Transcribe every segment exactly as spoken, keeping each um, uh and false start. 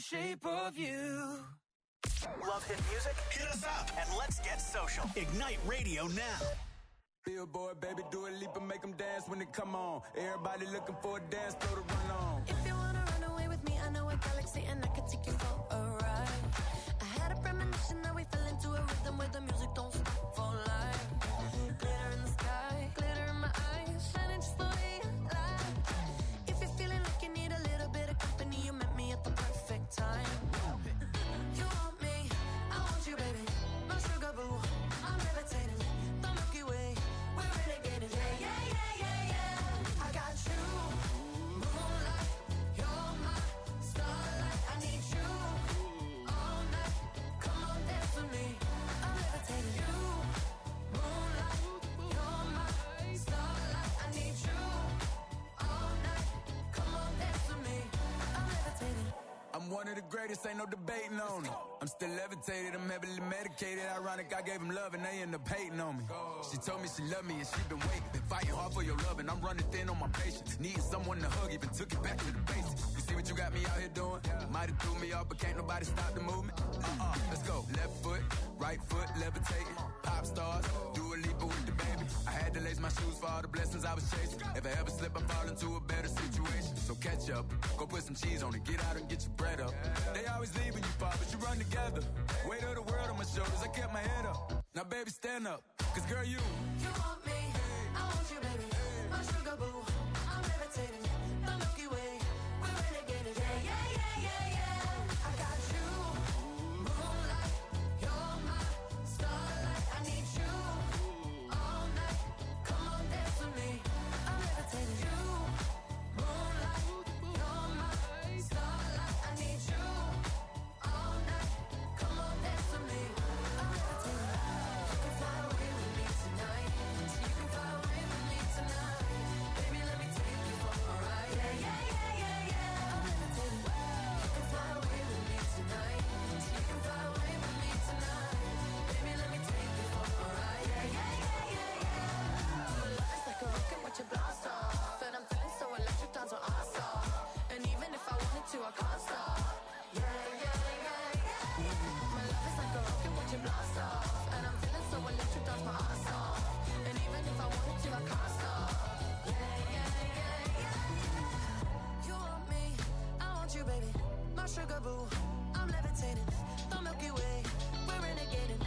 shape of you. Love hit music? Hit us up and let's get social. Ignite Radio now. Billboard, baby, do a leap and make them dance when they come on. Everybody looking for a dance floor to run on. If you wanna run away with me, I know a galaxy and I can take you for a ride. I had a premonition that we fell into a rhythm where the music don't stop for life. Glitter in the sky, glitter in my eyes, shining just the way I like. If you're feeling like you need a little bit of company, you met me at the perfect time. You want me, I want you, baby, my sugar boo. I'm levitating, the Milky Way, we're renegading. Yeah, yeah, yeah, yeah, yeah. I got you, moonlight, you're my starlight. I need you all night. Come on, dance with me. I'm levitating. You, moonlight, you're my starlight. I need you all night. Come on, dance with me. I'm levitating. I'm one of the greatest, ain't no debating on it. I'm still levitated, I'm heavily medicated. Ironic, I gave him love and they end up hating on me. She told me she loved me and she been waiting. Been fighting hard for your love and I'm running thin on my patience. Needing someone to hug, even took it back to the basics. You see what you got me out here doing? Might have threw me off, but can't nobody stop the movement. Uh-uh, let's go. Left foot, right foot, levitating. Pop stars, do a leap with the baby. I had to lace my shoes for all the blessings I was chasing. If I ever slip, I fall into a better situation. So catch up, go put some cheese on it, get out and get your bread up. They always leaving you far, but you run together. Weight of the world on my shoulders, I kept my head up. Now baby, stand up, cause girl, you You want me, I want you, baby, my sugar boo. I'm levitating, the Milky Way, we're renegading. Yeah, yeah, yeah, yeah, yeah. I got you, moonlight, you're my starlight. I need you all night. Come on, dance with me. I'm levitating. You, moonlight, you're my starlight. I need you all night. Come on, dance with me. I'm levitating. You can fly away with me tonight. You can fly away with me tonight. Baby, let me take you for a ride. Yeah, yeah, yeah, yeah, yeah. I'm levitating. You can fly away with me tonight. You can fly away with me tonight. Baby, let me take you for a ride. Yeah, yeah, yeah, yeah, yeah. Your love is like a rocket with your blast off, and I'm feeling so electric, dance with us off. And even if I wanted to, I can't stop. Yeah, yeah, yeah, yeah. My love is like a rocket with your blast off, and I'm feeling so electric, dance my ass off. And even if I wanted to, I can't stop. Yeah, yeah, yeah, yeah. You want me, I want you, baby, my sugar boo. I'm levitating, the Milky Way, we're renegading.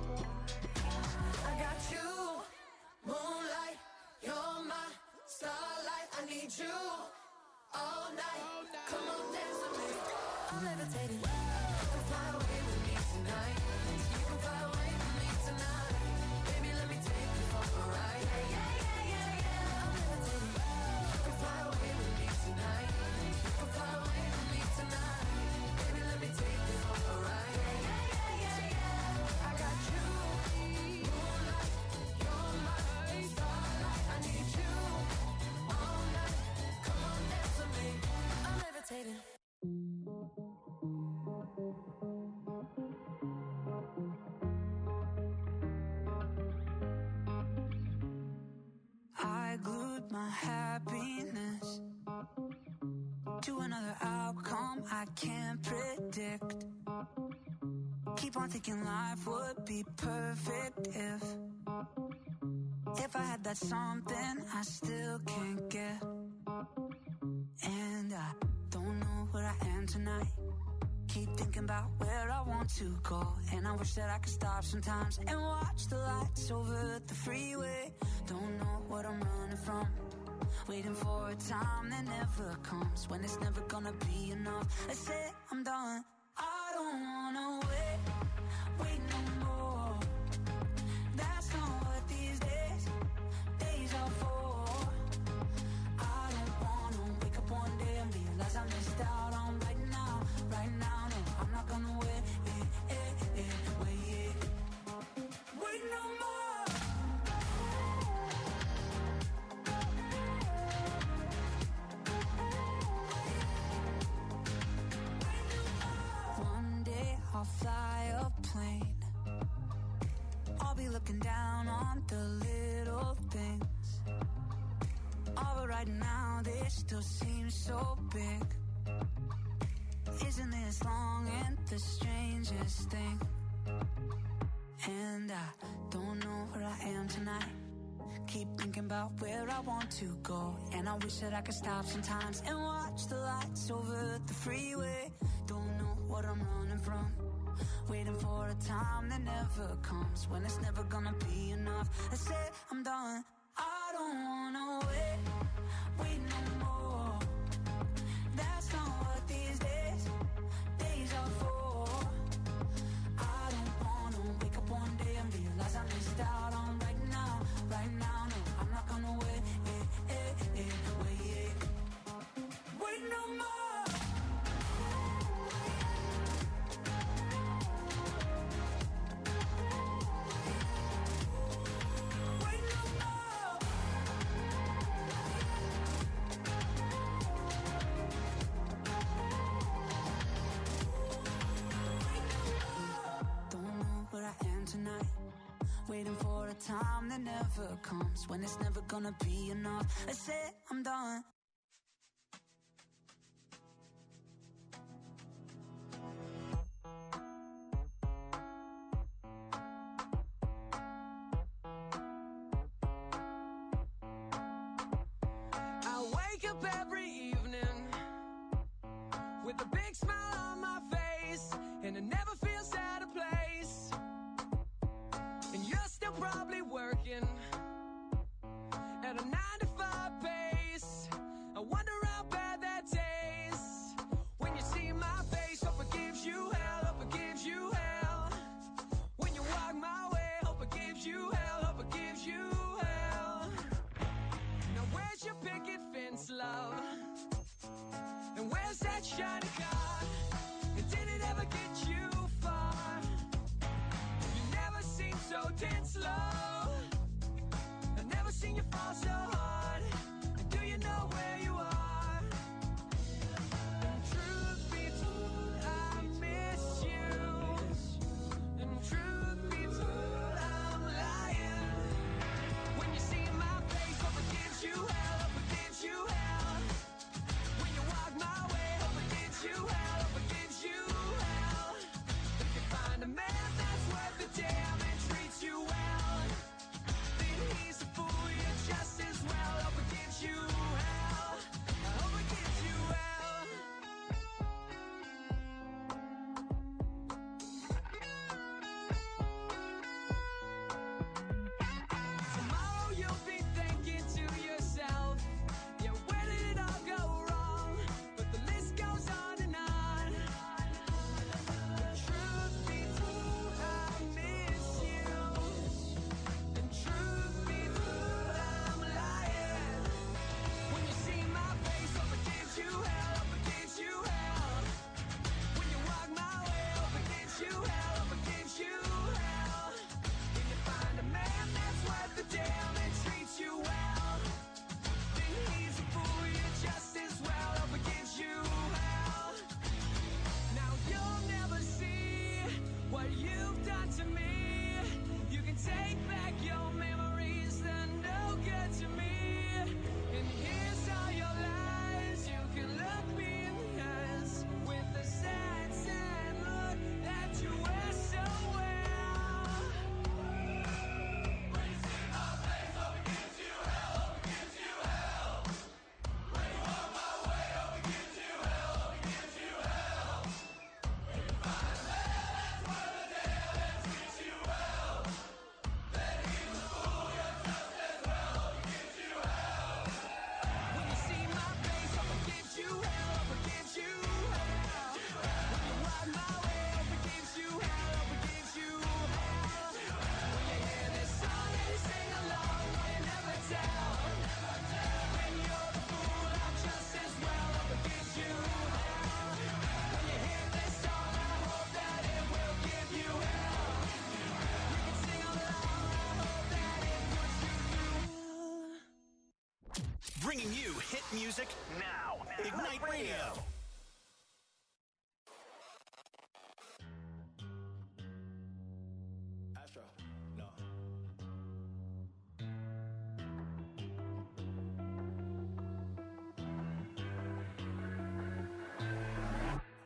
I got you, moonlight, you're my starlight. I need you all night. Come on, dance with me. I'm levitating. You can fly away with me tonight. You can fly away with me tonight. Baby, let me take you for a ride. Yeah, yeah, yeah, yeah, yeah. I'm levitating. You can fly away with me tonight. You can fly away with me tonight. Baby, let me take you for a ride. Yeah, yeah, yeah, yeah, yeah. I got you, moonlight, you're my starlight. I need you all night. Come on, dance with me. I'm levitating. I glued my happiness to another outcome I can't predict. Keep on thinking life would be perfect if If I had that something I still can't get. And I don't know where I am tonight. Keep thinking about where I want to go, and I wish that I could stop sometimes and watch the lights over the freeway. Don't know what I'm running from, waiting for a time that never comes, when it's never gonna be enough. I say I'm done. I don't wanna wait, wait no more. That's not what these days, days are for. I don't wanna wake up one day and realize I missed out on right now, right now. No, I'm not gonna wait, eh, eh, eh, wait, wait no more. One day I'll fly a plane. I'll be looking down on the little things. All but right now they still seem so big. Isn't it this long and the strangest thing. And I don't know where I am tonight. Keep thinking about where I want to go. And I wish that I could stop sometimes and watch the lights over the freeway. Don't know what I'm running from. Waiting for a time that never comes. When it's never gonna be enough. I say I'm done. I don't wanna wait, wait no more. That's not what these days, days are for. I don't wanna wake up one day and realize I missed out on right now, right now. No, I'm not gonna wait, eh, eh, eh, wait, wait no more. Tonight, waiting for a time that never comes. When it's never gonna be enough. I said I'm done. I wake up every evening with a big smile on my face, and it never feels out of place. And you're still probably working at a nine to five pace. I wonder how bad that tastes. When you see my face, hope it gives you hell, hope it gives you hell. When you walk my way, hope it gives you hell, hope it gives you hell. Now where's your picket fence, love? And where's that shiny car? And did it ever get you far? So tense, slow. I've never seen you fall so hard. Do you know where you are? And truth be told, I miss you. And truth be told, I'm lying. When you see my face, hope it gives you hell, hope it gives you hell. When you walk my way, hope it gives you hell, hope it gives you hell. If you find a man that's worth the damn and treats you well, then he's a fool, you're just as well. Hope it gives you hell, I hope it gives you hell. Tomorrow you'll be thinking to yourself, yeah, where did it all go wrong? But the list goes on and on. The truth be told, I miss you. And truth be told, I'm lying. When you see my face, hope it gives you hell, hope it gives you hell. When you walk my way, hope it gives you hell, hope it gives you hell. When you find a man that's worth the damn and treats you well, then he's a fool, you're just as well. Hope it gives you hell. Now you'll never see what you've done to me. You can take back your memories, they're no good to me. And here's all your lies. You can look me in the eyes with the sad, sad look that you wear so well. When you see my face, hope it gives you hell, hope it gives you hell. When you walk my way, hope it gives you hell, hope it gives you hell. When you find a man that's worth the damn and treats you well, then he's a fool, you're just as well. Hope it gives you hell. When you see my face, hope it gives you hell, hope it gives you hell. When you walk my way, hope it gives you hell, hope it gives you hell. When you hear this song and you sing along, will you never tell? When you're the fool, I'm just as well, hope it gives you hell. When you hear this song, I hope that it will give you hell. You can sing along, I hope that it puts you through. Bringing you hit music now. Ignite Radio. Astro, no.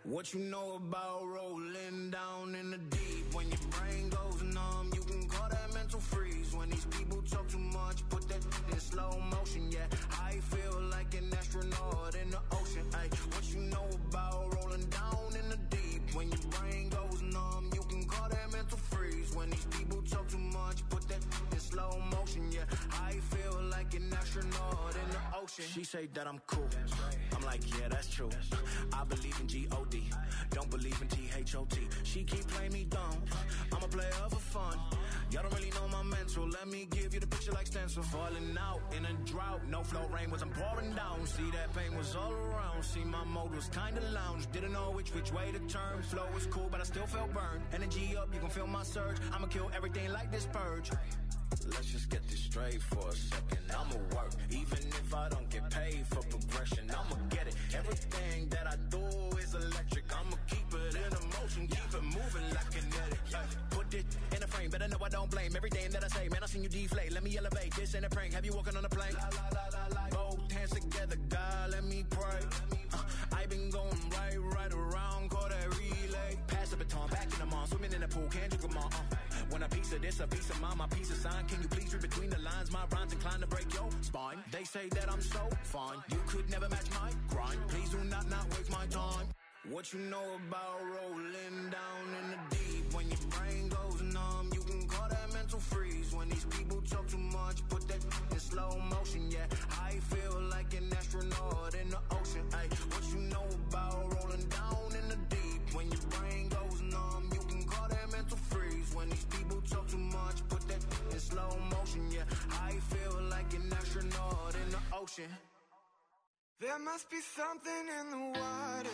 What you know about rolling down in the deep? When your brain goes numb, you can call that mental freeze. When these people talk too much, put that in slow motion, yeah. I feel like an astronaut in the ocean, ayy. What you know about rolling down in the deep? When your brain goes numb, you can call that mental freeze. When these people talk too much, put that in slow motion, yeah. I feel like an astronaut in the ocean. She say that I'm cool. I'm like, yeah, that's true. I believe in G O D. Don't believe in T H O T. She keep playing me dumb. I'm a player for fun. Y'all don't really know my mental. Let me give you the picture like stencil. Falling out in a drought. No flow rain was I'm pouring down. See that pain was all around. See my mode was kinda lounge. Didn't know which which way to turn. Flow was cool, but I still felt burned. Energy up, you can feel my surge. I'ma kill everything like this purge. Let's just get this straight for a second. I'ma work, even if I don't get paid for progression. I'ma get it. Everything that I do is electric. I'ma keep it in motion, keep it moving like kinetic. Ay, put it in a frame, better know I don't blame everything that I say. Man, I seen you deflate. Let me elevate. This ain't a prank. Have you walking on a plane? La, la, la, la, la. Both hands together, God, let me pray. Uh, I been going right, right around, call that relay. Pass the baton, back in the mall, swimming in the pool, can't drink them all. Uh. When a piece of this, a piece of mine, my piece of sign. Can you please read between the lines? My rhymes inclined to break your spine. They say that I'm so fine. You could never match my grind. Please do not not waste my time. What you know about rolling down in the deep? When your brain goes numb, you can call that mental freeze. When these people talk too much, put that in slow motion, yeah. I feel like an astronaut in the ocean, ayy. What you know about rolling down in the deep? When your brain goes numb, you can call that mental freeze. When these people talk too much, put that in slow motion, yeah. I feel like an astronaut in the ocean. There must be something in the water,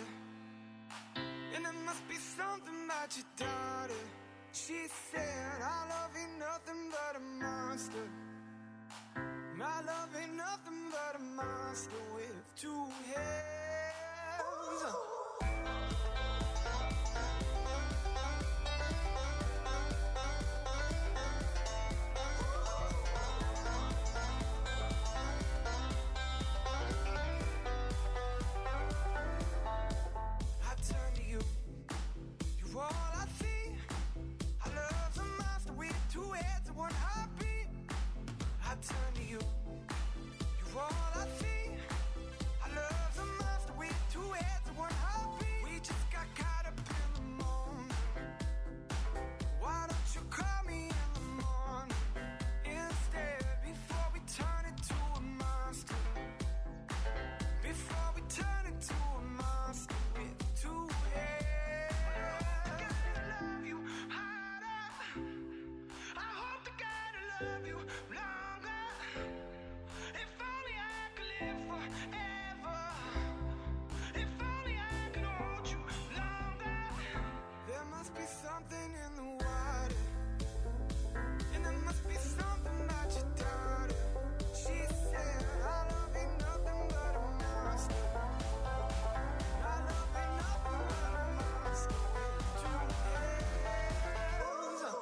and there must be something about your daughter. She said, our love ain't nothing but a monster. My love ain't nothing but a monster with two heads. Turn to you, you're all I see. I love the monster with two heads and one heartbeat. We just got caught up in the moment. Why don't you call me in the morning instead? Before we turn it to a monster. Before we turn it to a monster with two heads. I gotta love you harder. I hope to God I love you longer. Something in the water, and there must be something about your daughter. She said, our love ain't nothing but a monster. Our love ain't nothing but a monster with two heads.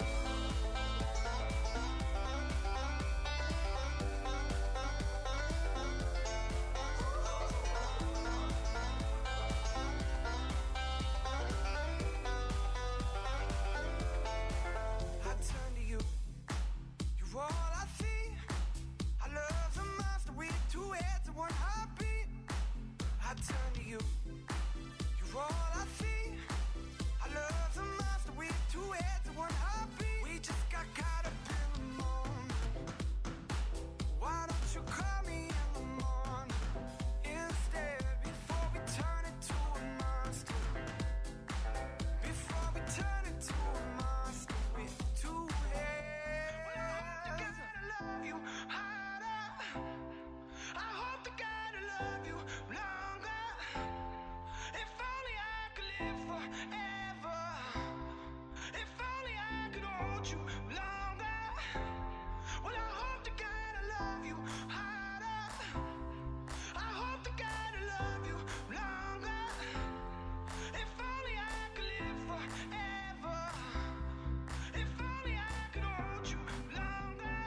Turn to you, you're all I see. I love the monster with two heads and one heartbeat. We just got caught up in the moment. Why don't you call me in the morning instead? Before we turn it to a monster. Before we turn it to a monster with two heads. Well, I hope to God I love you harder. I hope to God I love you longer. If only I could live forever. If only I could hold you longer. Well, I hope to God I love you harder. I hope to God I love you longer. If only I could live forever. If only I could hold you longer.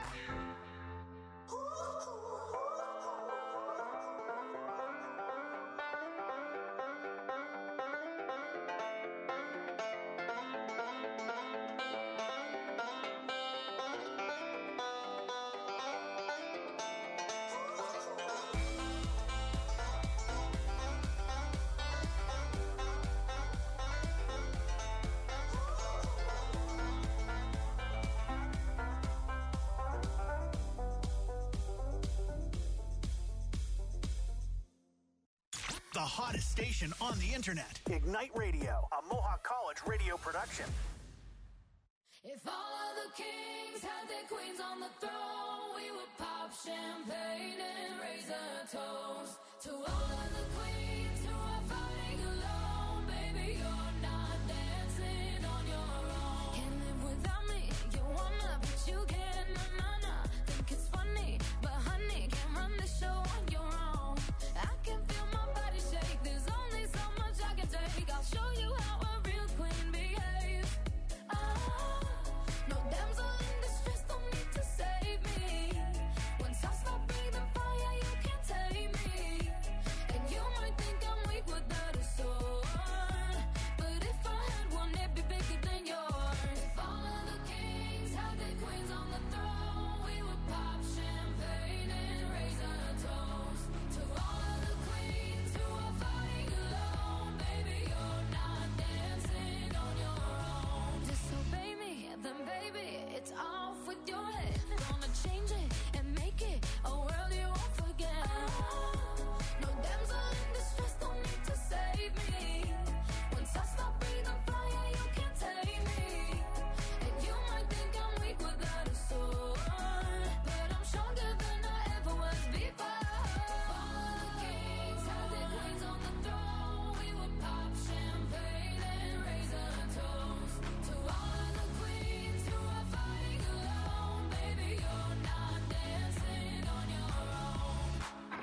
the hottest station on the internet. Ignite Radio, a Mohawk College radio production. If all of the kings had their queens on the throne, we would pop champagne and raise a toast to all of the queens who are fighting alone. Baby, you're not dancing on your own. Can't live without me, you wanna, but you can't. Na na na, think it's funny, but honey, can't run the show on your own. I can feel my body shake. There's only so much I can take. I'll show you how a real queen behaves. Ah, no damsel in distress, don't need to save me. Once I stop breathing fire, you can't tame me. And you might think I'm weak without a sword, but if I had one, it'd be bigger than yours. If all of the kings had their queens on the throne, we would pop champagne and raise a toast to all of the queens who are fighting alone. Baby, you're not dancing on your own. Disobey me, then baby, it's off with your head. Gonna change it and make it a world you won't forget. No damsel in distress, don't need to save me. Once I stop breathing fire, you can't tame me. And you might think I'm weak without a sword, but I'm stronger than I ever was before. All of the kings had their queens on the throne. We would pop champagne and raise a toast to all of the queens who are fighting alone. Baby, you're not dancing on your own.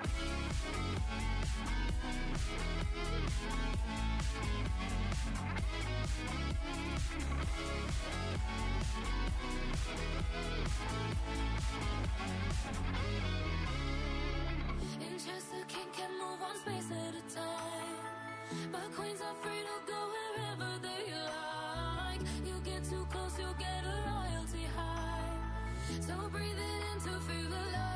In Chester, king can move one space at a time, but queens are free to go wherever they like. You get too close, you'll get a royalty high. So breathe it in to feel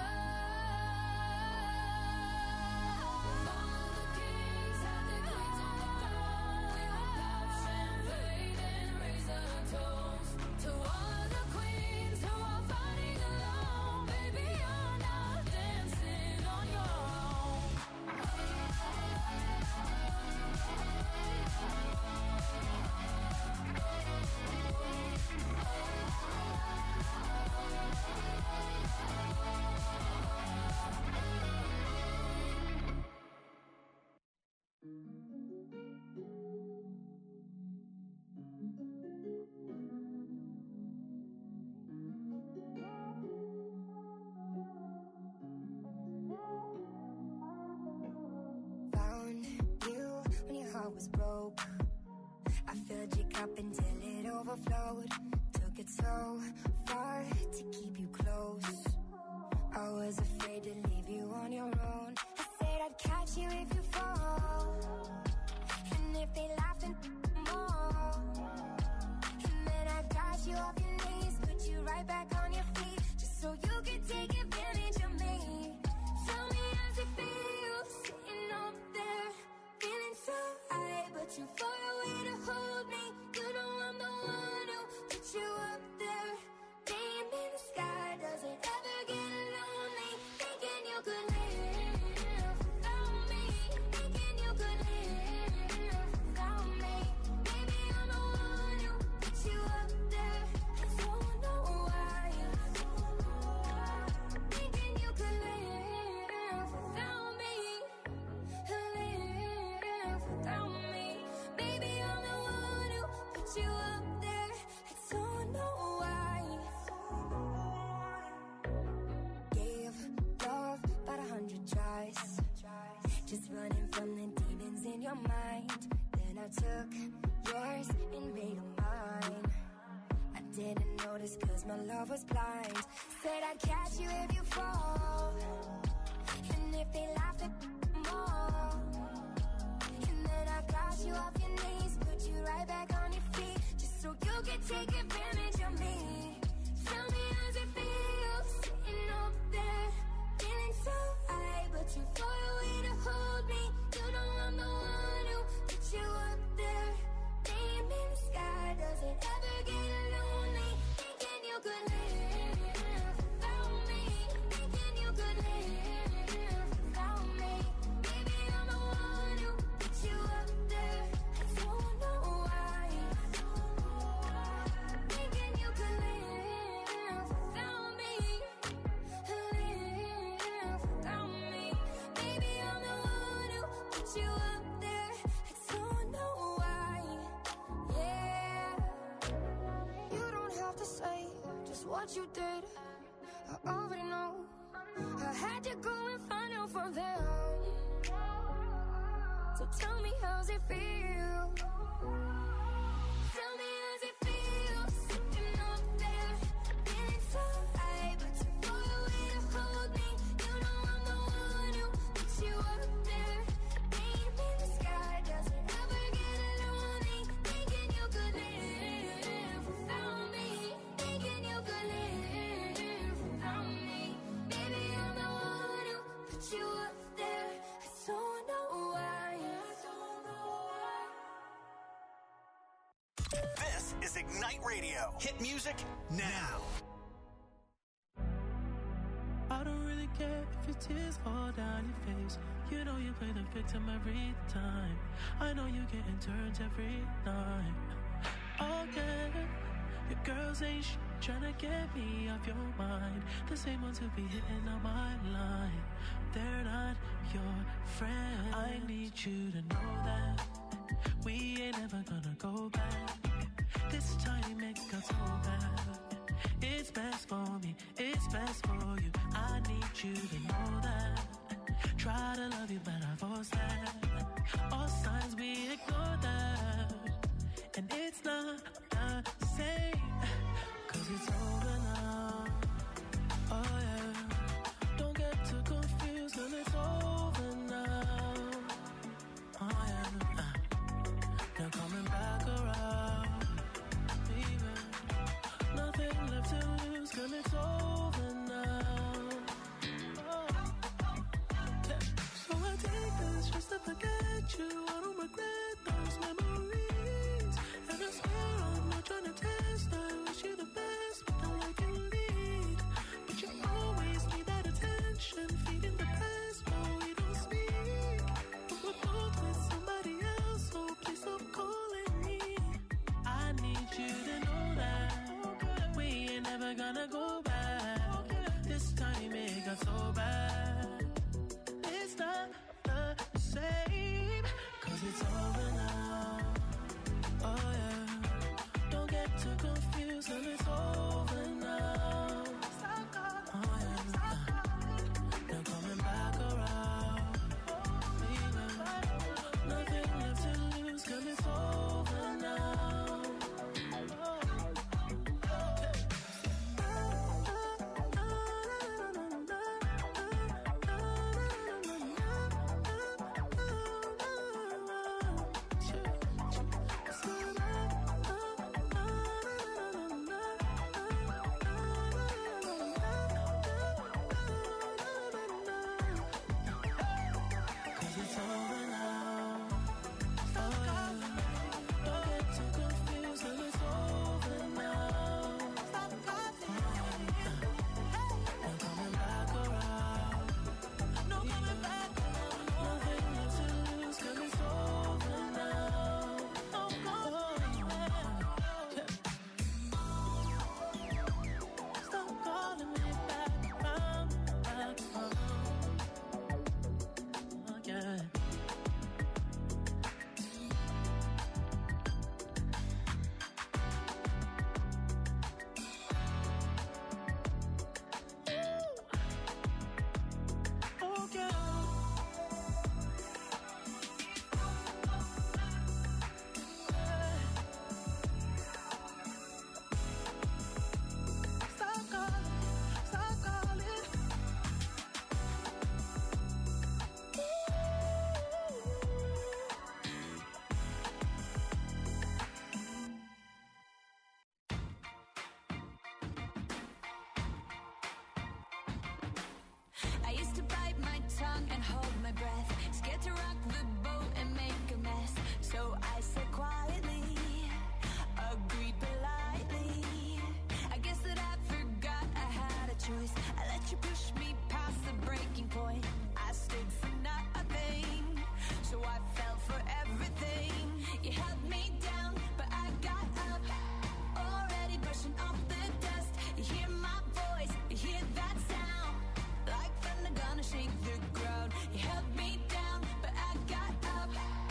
alive. All of the kings had their queens on the throne. We would pop champagne and raise a toast to all of the queens who are fighting alone. Baby, you're not dancing on your own. Found you when your heart was broke. I filled your cup until it overflowed. Took it so far to keep you close. I was afraid to leave you on your own. I said I'd catch you if you fall, and if they laugh then more. And then I got you off your knees, put you right back on your feet, just so you could take advantage of me. Tell me how's it feel, sitting up there, feeling so high, but you far away to hold me. You know I'm the one who put you up there. Name in the sky, does it ever get lonely? Thinking you could live without me. Thinking you could live without me. Maybe I'm the one who put you up there. I don't know why. Thinking you could live without me. Live without me. Baby, I'm the one who put you up there. I don't know why. Gave love about a hundred tries, just running from the demons in your mind. Then I took yours and made them mine. I didn't notice cause my love was blind. Said I'd catch you if you fall, and if they laughed at more. And then I got you off your knees, put you right back on your feet, just so you could take advantage of me. Tell me how's it feel, sitting up there, feeling so high, but you far away to hold me. You know I'm the one who put you up there. Name in the sky, does it ever get lonely? Thinking you could live without me. Thinking you could live without me. Maybe I'm the one who what you did, I already know. I had to go and find out from them. So tell me, how's it feel? Tell me, how's it feel? Sitting up there, feeling so high, but too far away to hold me. You know I'm the one who puts you up there. Name in the sky, doesn't ever get lonely. Thinking you could live without me. Thinking you could live without me. Baby, I'm the one who put you up there. I don't know why. I don't know why. This is Ignite Radio. Hit music now. I don't really care if your tears fall down your face. You know you play the victim every time. I know you getting turns every night. Oh yeah, your girls ain't sh- trying to get me off your mind. The same ones who be hitting on my line. They're not your friend. I need you to know that we ain't ever gonna go back. This time it got so bad. It's best for me, it's best for you. I need you to know that. Try to love you, but I force that. All signs we ignore that. And it's not the same, cause it's over now. Oh yeah, don't get too confused, cause it's over now. Oh yeah, uh, now coming back around, baby. Nothing left to lose, cause it's over now. Oh. Yeah. So I take this just to forget you. I don't regret those memories. And I swear I'm not trying to test. I wish you the best, but then I can lead. But you always need that attention, feeding the past while we don't speak. But we're both with somebody else, so please stop calling me. I need you to know that we ain't never gonna go back. This time it got so bad. It's not the same, cause it's over now. Oh yeah, don't get too confused, cause it's over now. Oh yeah, now coming back around, baby. Nothing left to lose, cause it's over now. Cause it's over now. Oh yeah, don't get too confused, cause it's over now. I'm coming back around. No coming back around. Nothing left to lose, cause it's over now. No going back. Stop calling me back around, back around. Oh yeah. Oh yeah. Stop calling, stop calling. I used to bite my tongue and hold my breath, scared to rock the boat and make a mess. So I said quietly, agreed politely. I guess that I forgot I had a choice. I let you push me past the breaking point. I stood for nothing, so I fell for everything. You held me down, but I got up, already brushing off the dust. You hear my voice, you hear that sound, like thunder gonna shake the ground. You held me down, but I got up,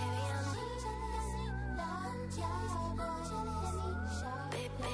Baby, I'm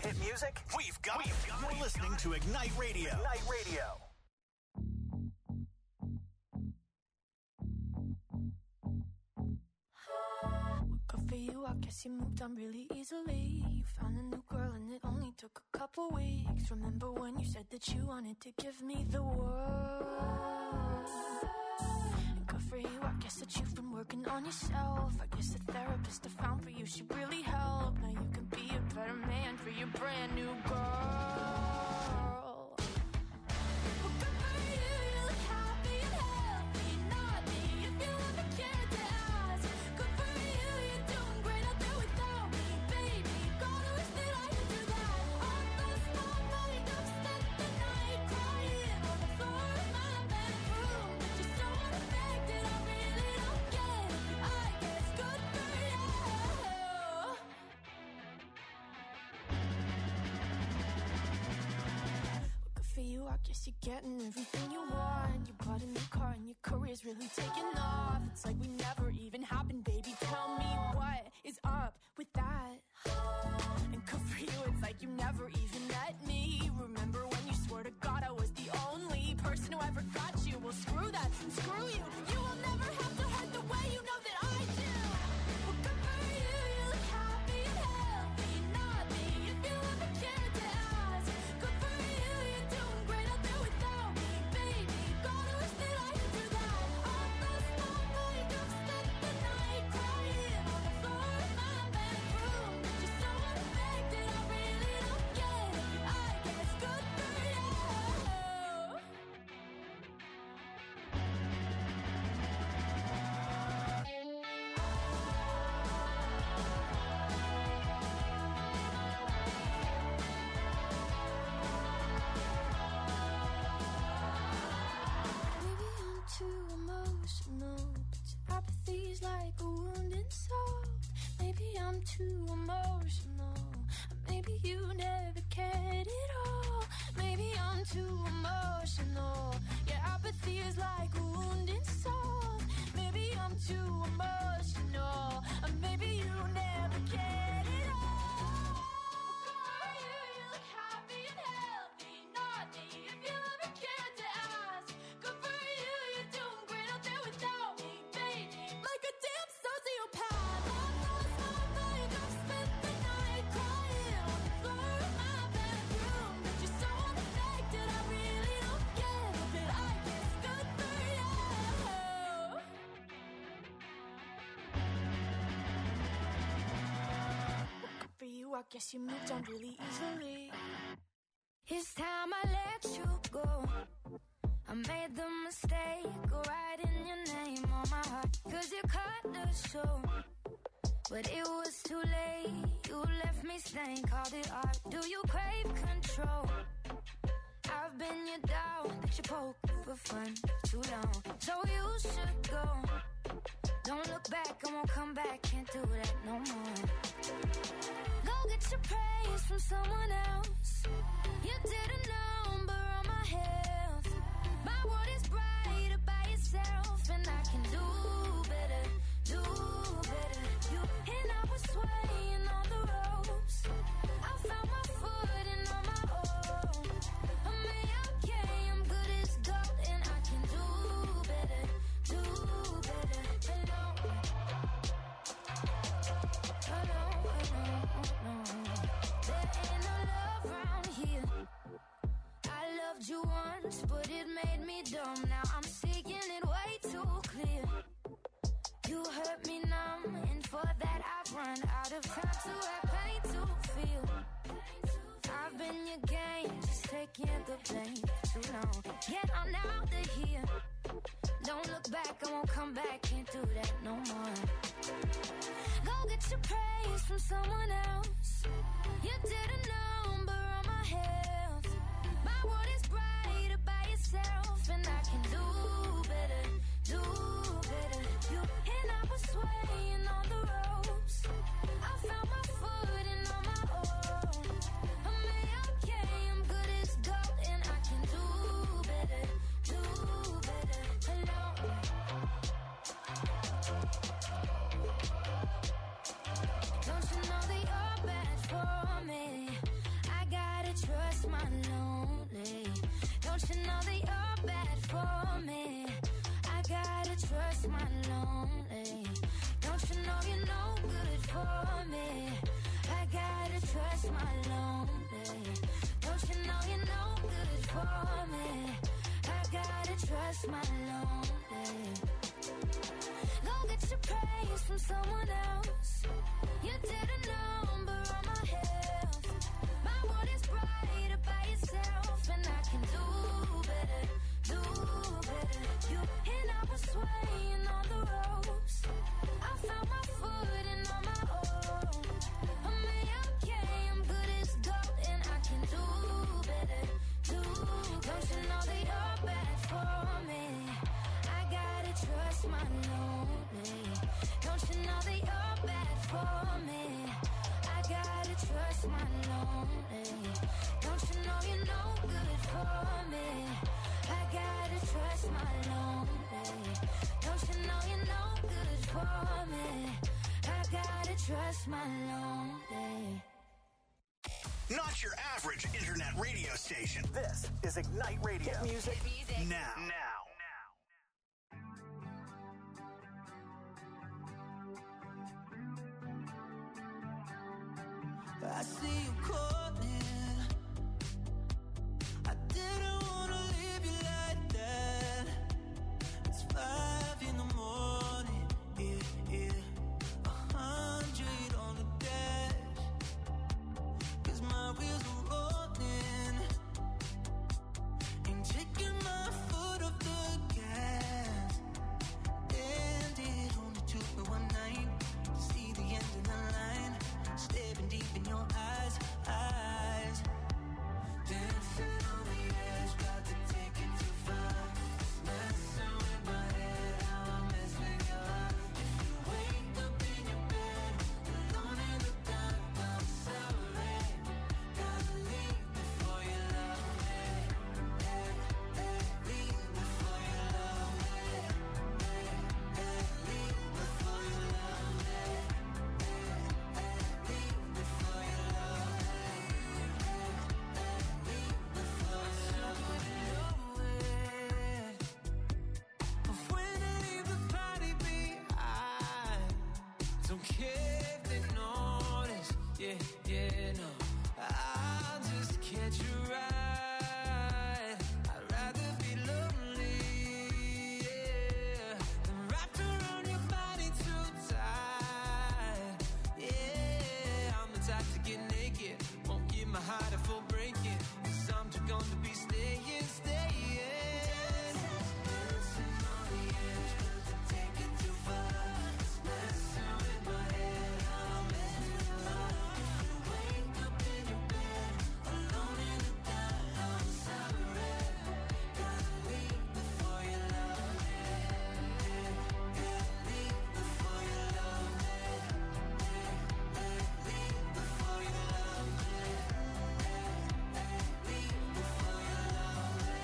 hit music? We've got it. You're listening to Ignite Radio. Ignite Radio. Good for you, I guess you moved on really easily. You found a new girl and it only took a couple weeks. Remember when you said that you wanted to give me the world? And good for you, I guess that you've been working on yourself. I guess the therapist I found for you should really help. Now you can be a better man for your brand new girl. I guess you're getting everything you want. You bought a new car and your career's really taking off. It's like we never even happened, baby. Tell me what is up with that? And good for you, it's like you never even met me. Remember when you swore to God I was the only person who ever got you? Well, screw that, screw you. You will never have to hurt the way you know that I do. Well, good for you, you look happy and healthy. Not me, if you ever cared to ask. Good for you, you're doing great out there without me, baby. Gotta wish that I could do that. All those small makeup, spent the night crying on the floor of my bedroom. Just so unaffected, I really don't get it. I guess good for you. Maybe I'm too emotional, but your apathy's like a wounded soul. Maybe I'm too emotional, or maybe you never cared at all. Maybe I'm too emotional, your apathy is like a wounded soul. Maybe I'm too emotional, or maybe you never cared at all. You, you look happy and healthy, not me, if you ever cared to ask. Good for you, you're doing great out there without me, baby. Like a damn sociopath. All those small makeup, spent the night crying on the floor of my bedroom. But you're so unaffected, I really don't get it. But I guess good for you. Good for you, I guess you moved on really easily. It's time I let you go. I made the mistake of writing your name on my heart. Cause you cut the show, but it was too late. You left me stained, called it art. Do you crave control? I've been your dog that you poke for fun too long. So you should go. Don't look back, I won't come back. Can't do that no more. Go get your praise from someone else. You did a number on my health. My world is brighter by yourself, and I can do better, do better. You and I was swaying on the ropes. I found my footing on my own. I'm okay, I'm good as gold, and I can do better, do better. Hello, hello, hello, hello. There ain't no love around here. I loved you once, but it made me dumb. Now I'm seeing it way too clear. You hurt me numb, and for that I've run out of time to have pain to feel. I've been your game, just taking the blame for too long. Get on out of here. Don't look back, I won't come back. Can't do that no more. Go get your praise from someone else. You did a number on my health. My world is brighter by yourself, and I can do better, do better. You and I was swaying on the ropes. I found my footing on my own. I'm okay, I'm good as gold, and I can do better, do better. Hello. Don't you know that you're bad for me? trust my lonely. Don't you know you're no good for me? I gotta trust my lonely. Don't you know you're no good for me? I gotta trust my lonely. Go get your praise from someone else. You did a number on my health. My world is brighter by itself, and I can do better, do better. You and I was swaying on the ropes. I found my footing on my own. I'm okay, I'm good as gold, and I can do better, do better. Don't you know that you're bad for me? I gotta trust my lonely. Don't you know that you're bad for me? I gotta trust my lonely. Don't you know you're no good for me? I gotta trust my lonely. Don't you know you're no good for me? I gotta trust my lonely. Not your average internet radio station. This is Ignite Radio. Hit music, music. now. Now. I see you calling. I didn't wanna leave you like that. It's five in the morning, yeah, yeah. A hundred on the dash, 'cause my wheels are rolling. Ain't taking my foot off the gas. And it only took me one night to see the end of the line. Staring deep in your eyes, eyes. Dancing on the edge, got to take it too far. Messing with my head, how I mess with your heart. If you wake up in your bed, alone in the dark, I'm sorry. Gotta leave before you love me. Hey, hey, leave before you love me. Hey, hey, leave before you love me. Don't care if they notice, yeah, yeah, no. I'll just catch you right. I'd rather be lonely, yeah, than wrapped around your body too tight. Yeah, I'm the type to get naked, won't give my heart a full breaking, 'cause I'm too gone to be staying, staying. Dancing on the edge, got to take it too far. Messing with my head, how I mess with your heart. If you wake up in your bed, alone in the dark, I'm sorry. Gotta leave before you love me. Yeah, leave before you love me. Yeah, leave before you love me. Yeah, leave before you love me.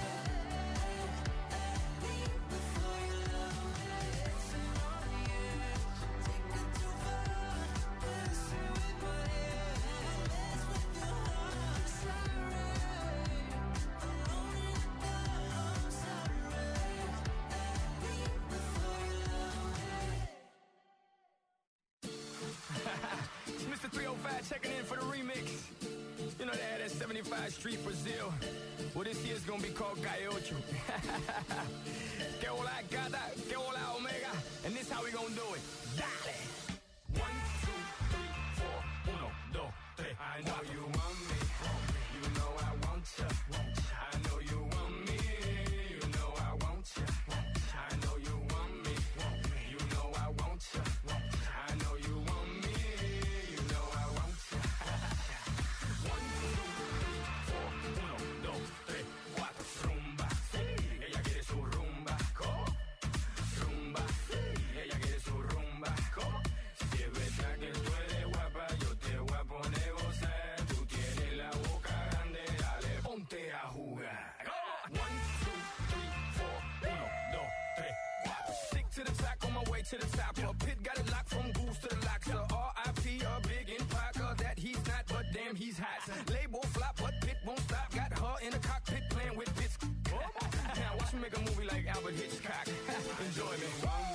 Yeah, leave before you love me. Dancing on the edge, take it too far. Messing with my head, mess with your heart. Sorry, alone in the dark, I'm sorry. Leave before you love me. It's Mister three oh five checking in for the remix. You know they had that seventy-five Street Brazil. Well, this year's gonna be called Gaiocho. Que hola gata, que hola omega. And this how we gonna do it. Dale! One, two, three, four. Uno, dos, tres. I know you want me. You know I want ya. I know you want me. You know I want ya. I know you want me. You know I want ya. I know you want me. You know I want ya. One, two, three, four. Uno, dos, tres, cuatro. Rumba, sí. Ella quiere su rumba. Co. Rumba, sí. Ella quiere su rumba. Co. Si es verdad que tú eres guapa, yo te voy a poner gozar. Tú tienes la boca grande, dale, ponte a jugar. One, two, three, four. Uno, dos, tres, cuatro. Stick to the track on my way to the top. A pit got it locked from goose to the locks. So R I P a big in Parker that he's not, but damn he's hot. Label flop, but Pit won't stop. Got her in the cockpit playing with bits. Now watch me make a movie like Albert Hitchcock. Enjoy me.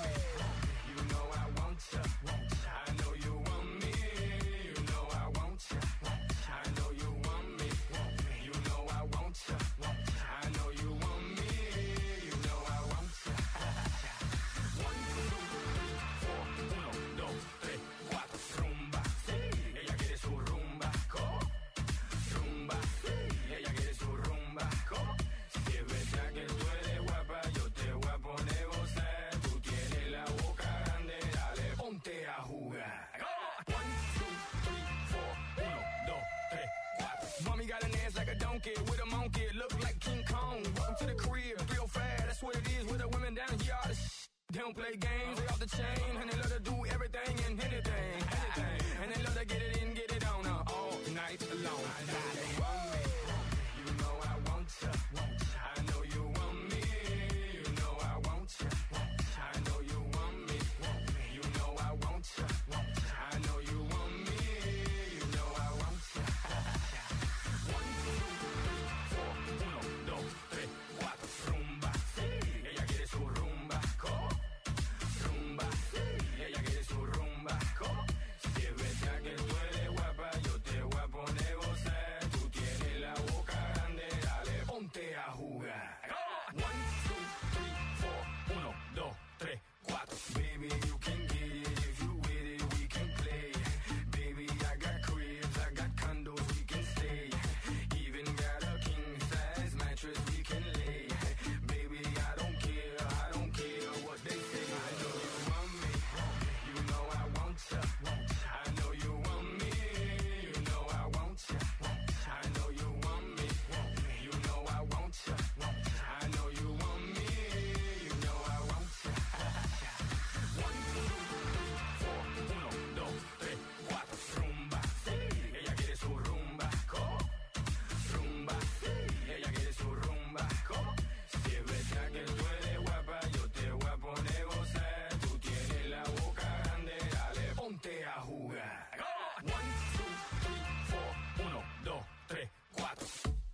They don't play games, they off the chain, and they love to do everything and anything, anything. And they love to get it in, get it on uh, all night long. They want me, you know I want ya. I know you want me, you know I want ya. I know you want me, you know I want ya. I know you want me, you know I want ya. One, two, three, four, uno, dos, tres, cuatro, rumba, sí. Ella quiere su rumba, ¿cómo? Rumba, sí. Ella quiere su rumba, ¿cómo? Si es verdad que tú eres guapa, yo te voy a poner gozar. Tú tienes la boca grande, dale, ponte a jugar. One, two, three, four, uno, dos, tres, cuatro. Baby, you can get it if you with it, we can play. Baby, I got cribs, I got condos, we can stay. Even got a king size mattress we can lay. Baby, I don't care, I don't care what they say. I know you want me, you know I want ya. I know you want me, you know I want ya. I know you want me, you know I want ya. I know you want me, you know I want ya. One, two, three, four, uno, dos, tres, cuatro, rumba, sí. Ella quiere su rumba, ¿cómo? Rumba, sí. Ella quiere su rumba, ¿cómo? Si es verdad que tú eres guapa, yo te voy a poner gozar. Tú tienes la boca grande, dale, ponte a jugar. One, two, three, four, uno, dos, tres, cuatro.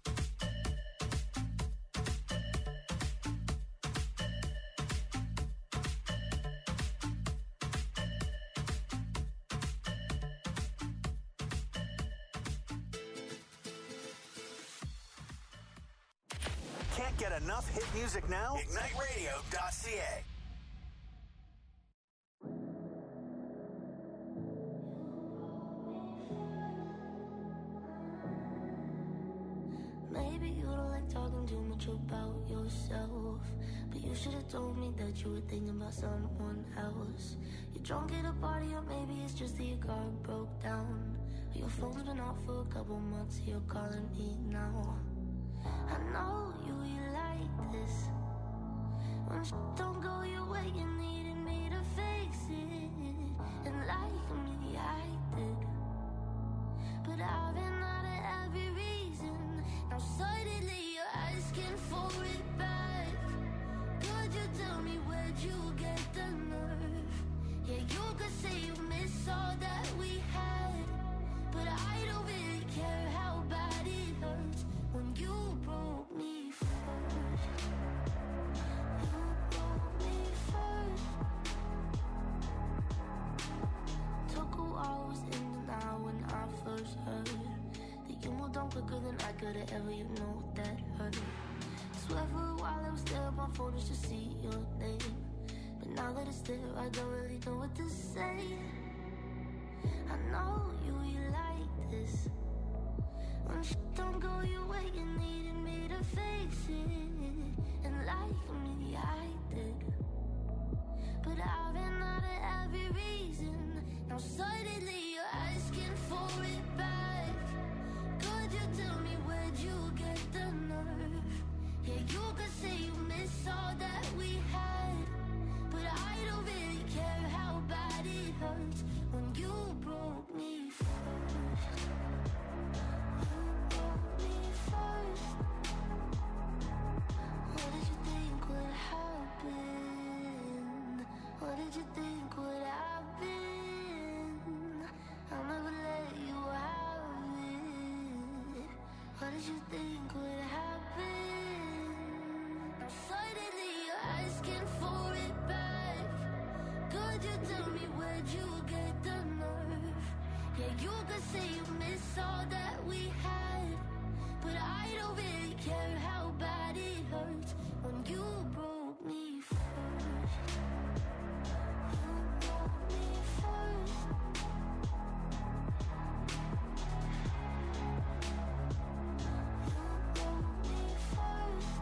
Can't get enough hit music now? Ignite Radio dot C A. Maybe you don't like talking too much about yourself, but you should have told me that you were thinking about someone else. You're drunk at a party, or maybe it's just that your car broke down. Or your phone's been off for a couple months, you're calling me now. I know you, you like this. When sh- don't go your way, you needed me to fix it. And like me, I did. But I've been out of every reason. Now suddenly you're asking for it back. Could you tell me where'd you get the nerve? Yeah, you could say you miss all that we had, but I don't really care how bad it hurts when you broke me first. You broke me first. Took a while, was in denial when I first heard that you moved on quicker than I could've ever, you know that hurt. Swear for a while I was there on my phone just to see your name, but now that it's there, I don't really know what to say. I know you, you like this. When sh- don't go your way, you needed me to fix it. And like me, I did. But I've been out of every reason. Now suddenly you're asking for it back. Could you tell me where'd you get the nerve? Yeah, you could say you miss all that we had, but I don't really care how bad it hurts when you broke me first. You broke me first. What did you think would happen? What did you think would happen? I'll never let you have it. What did you think would happen? Now suddenly you're asking for it back. Could you tell me where'd you get the nerve? Yeah, you could say you miss all that we had, but I don't really care how bad it hurts when you broke me first. You broke me first. You broke me first.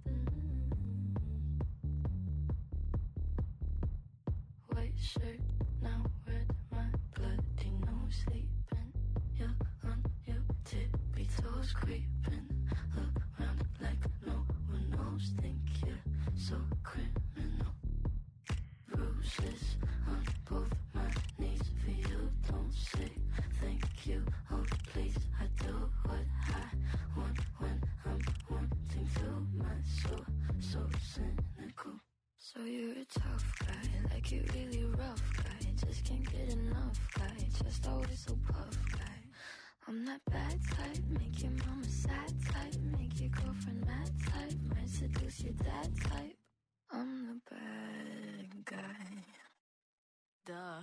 White shirt, creeping around like no one knows. Think you're so criminal. Bruises on both my knees for you. Don't say thank you. Oh please, I do what I want when I'm wanting to. My soul so cynical. So you're a tough guy, like you're really rough guy. Just can't get enough guy, just always so puff guy. I'm that bad type, make your mama sad type, make your girlfriend mad type, might seduce your dad type. I'm the bad guy. Duh.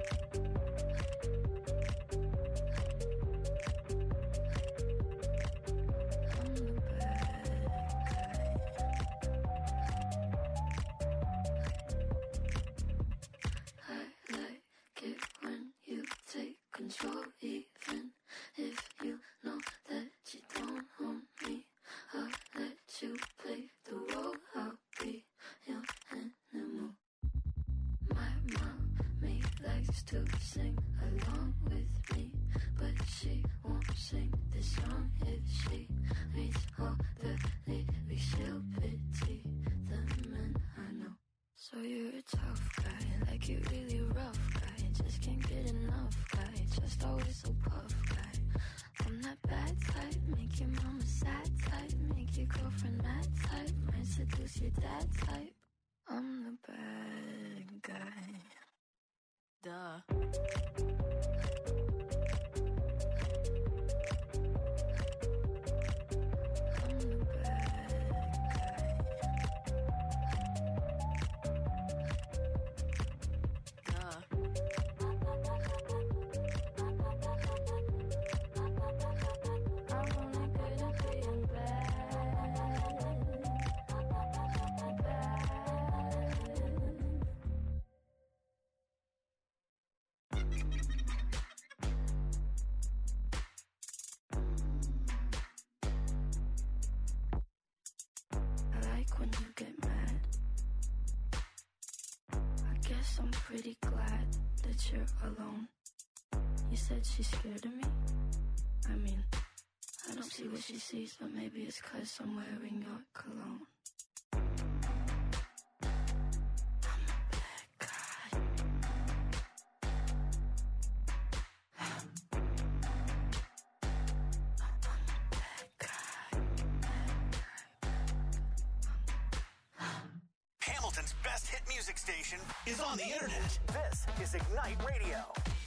Control, even if you know that you don't own me. I'll let you play the role. I'll be your animal. My mommy likes to sing along with me, but she won't sing this song if she reads all the lyrics. She'll pity the men I know. So you're a tough guy, like you're really rough guy. Just can't get enough guy, just always so puff guy. I'm that bad type, make your mama sad type, make your girlfriend mad type, might seduce your dad type. I'm the bad guy. Duh. I'm pretty glad that you're alone. You said she's scared of me? I mean, I don't see what she sees, but maybe it's 'cause I'm wearing your cologne. Hamilton's best hit music station is on the internet. This is Ignite Radio.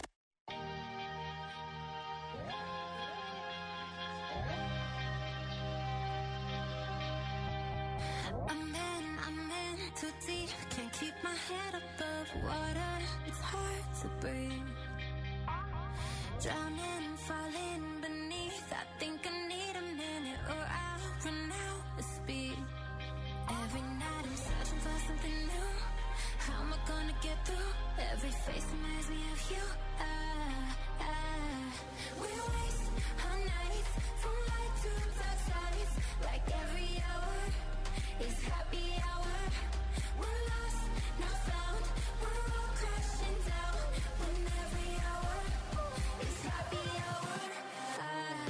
I'm in, I'm in too deep. Can't keep my head above water. It's hard to breathe. Drowning, falling beneath. I think I need a minute or I'll run out of speed. Every night I'm searching for something new. How am I gonna get through? Every face reminds me of you. Ah, ah. We waste our nights from light to dark sides. Like every hour is happy hour. We're lost, not found. We're all crashing down. When every hour is happy hour. Ah.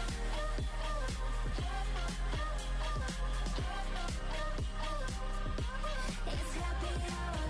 It's happy hour.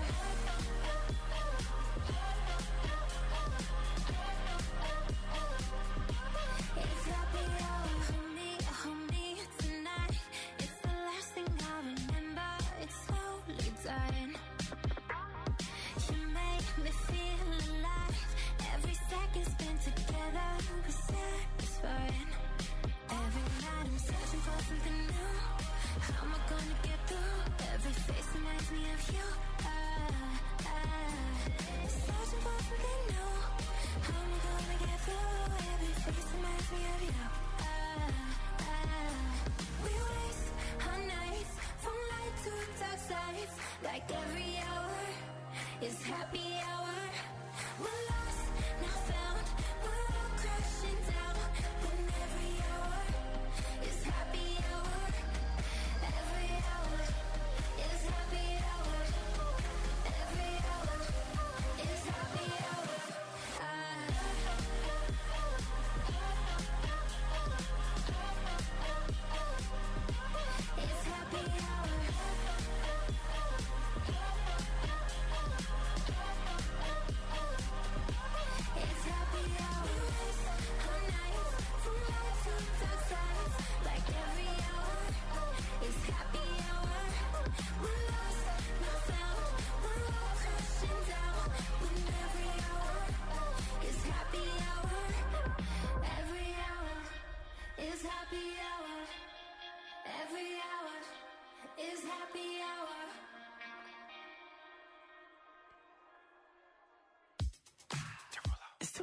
It's happy hour. Hold me, hold me tonight. It's the last thing I remember. It's slowly dying. You make me feel alive. Every second spent together was satisfying. Every night I'm searching for something new. How am I gonna get through? Every face reminds me of you. Ah, ah. Searching for something new. How am I gonna get through? Every face reminds me of you. Ah, ah. We waste our nights from light to dark sides. Like every hour is happy hour. We're lost, now found. We're all crashing down. When every hour is happy hour. Every hour is happy hour. Every hour is happy hour. Ah.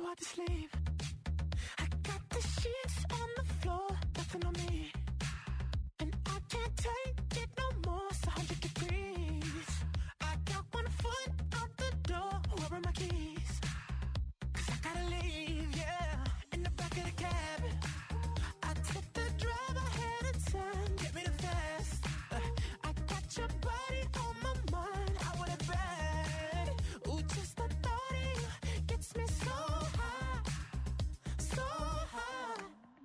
too hard to sleep. I got the sheets on the floor, nothing on me. And I can't take it no more, it's one hundred degrees. I got one foot out the door, where are my keys? Cause I gotta leave, yeah, in the back of the cab. I took the drive ahead of time, get me the fast. Uh, I got your body on my mind, I want it bad. Ooh, just the thought of you gets me so high, so high.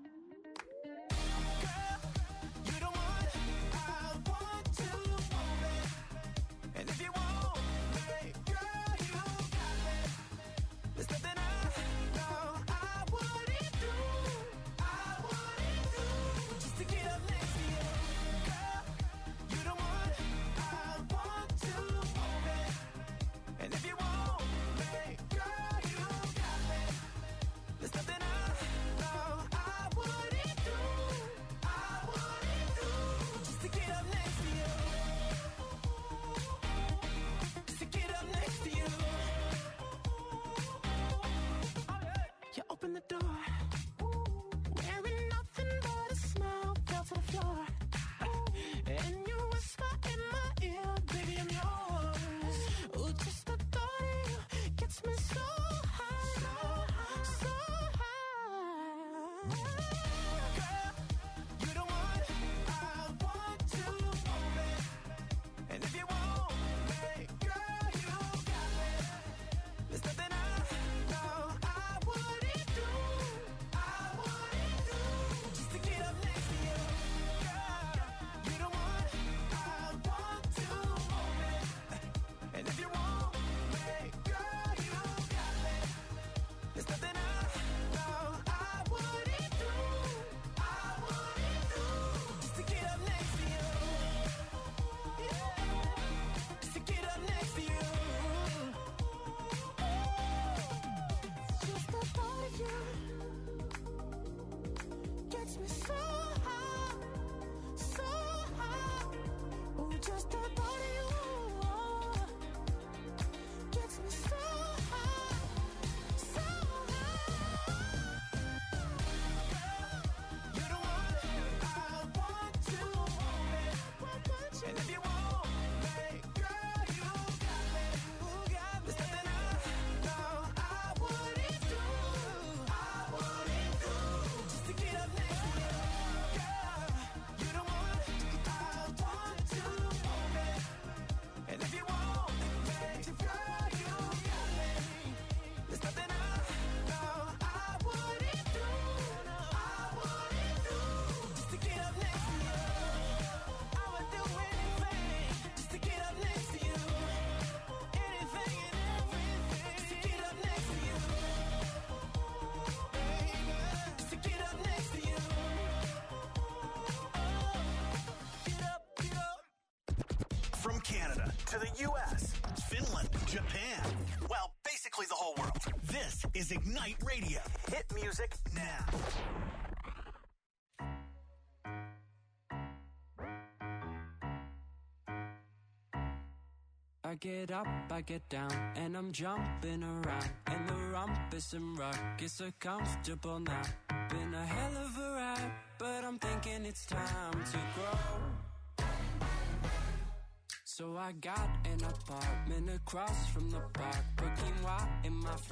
Girl, you the one I want to want me. And if you want me, girl, you got me. There's nothing I know I wouldn't do, I wouldn't do, just to get up next to you. Girl, you the one I want to want me. And if you want me, girl, you got me. There's nothing I know I wouldn't do, I wouldn't do, just to get up next to you. Just to get up next to you. You open the door, wearing nothing but a smile, fell to the floor. And you whisper in my ear, baby, I'm yours. Ooh, just the thought of you gets me so high, so high, so high. Girl, you the one I want to want me. And if you want me, girl, you got me. There's nothing I know I wouldn't do, I wouldn't do, just to get up next to you. Girl, you the one I want to want me. And if you want me, girl, you got me. There's nothing I know I wouldn't do, I wouldn't do, just to get up next to you. Yeah, just to get up next to you. Just the thought of you gets me so high, so high. Ooh, just the thought of you gets me so high, so high. Girl, you're the one I want to want me. And if you want me, girl, you got me. There's nothing I know I wouldn't do, I wouldn't do, just to get up next to you. Girl, you're the one I want to want me. And if you want me, girl, you got me. There's nothing I know I wouldn't do, I wouldn't do, just to get up next to you. I would do anything just to get up next to you. Anything and everything just to get up next to you. Baby, just to get up next to you. Get up, get up. From Canada to the U S, Finland, Japan, well, basically the whole world. This is Ignite Radio. Hit music now. I get up, I get down, and I'm jumping around. And the rumpus and ruckus so comfortable now. Been a hell of a ride, but I'm thinking it's time to grow. So I got an apartment across from the park, put quinoa in my